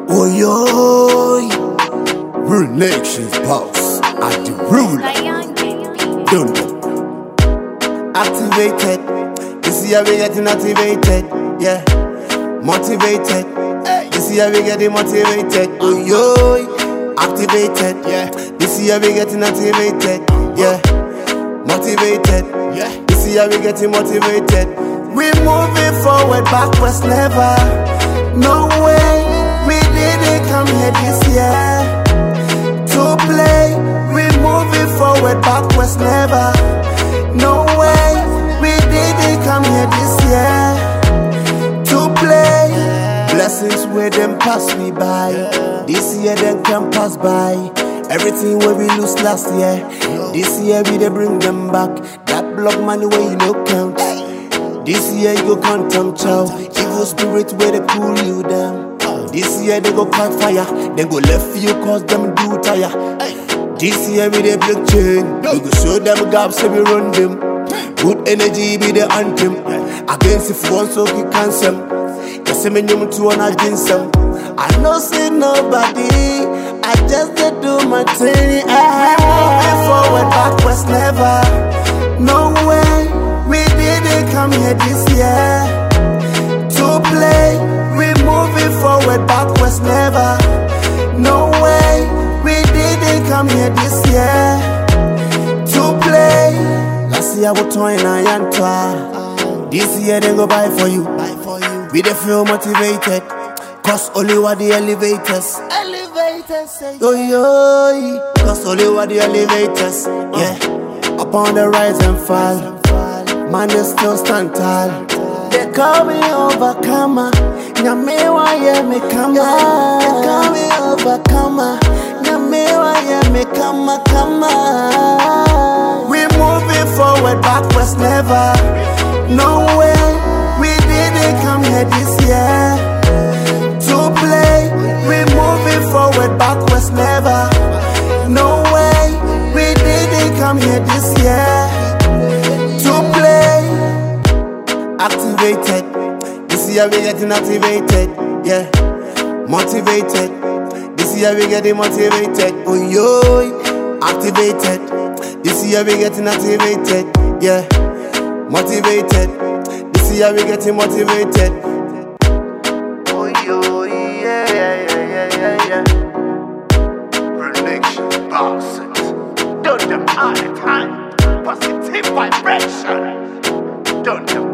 Oh yo, Real Nations boss at the ruler. Done. Activated. You see how we getting activated. Yeah. Motivated. You see how we getting motivated. Oh yo, activated. Yeah. You see how we getting activated. Yeah. Motivated. Yeah. You see how we getting motivated. We moving forward, backwards never. No way. We didn't come here this year to play. We moving forward, backwards never. No way. We didn't come here this year to play. Blessings where them pass me by. This year them can pass by. Everything where we lose last year, this year we dey bring them back. That block money where you no count. This year you go count them chow. Evil spirit where they cool you down. This year they go catch fire. Then go left you cause them do tire. This year we dey break chain. We go show them gaps so we run them. Good energy be the anthem. Against if one so we cancel. Yes, me nyum to one against them. I no see nobody. I just dey do my thing. Moving forward, backwards never. No way. We didn't come here this year to play. We moving forward, backwards never. No way. We didn't come here this year to play. Last year we toy in a this year they go buy for you. We dey feel motivated, cause only what the elevators. Yo yo, cause only what the elevators. Yeah, upon the rise and fall, man they still stand tall. They call me overcomer. Nyamewa ye me kama. They call me overcomer. Nyamewa ye me kama. We moving forward, backwards never. No way. We didn't come here this year to play. We moving forward, backwards never. No way. We didn't come here this year to play. Activated. You see how we getting activated. Yeah. Motivated. You see how we getting motivated. Oh yo, activated. You see how we getting activated. Yeah. Motivated. You see how we getting motivated. Oh yo, yeah. Real boss. Don't them all the time. Positive vibration. Don't them.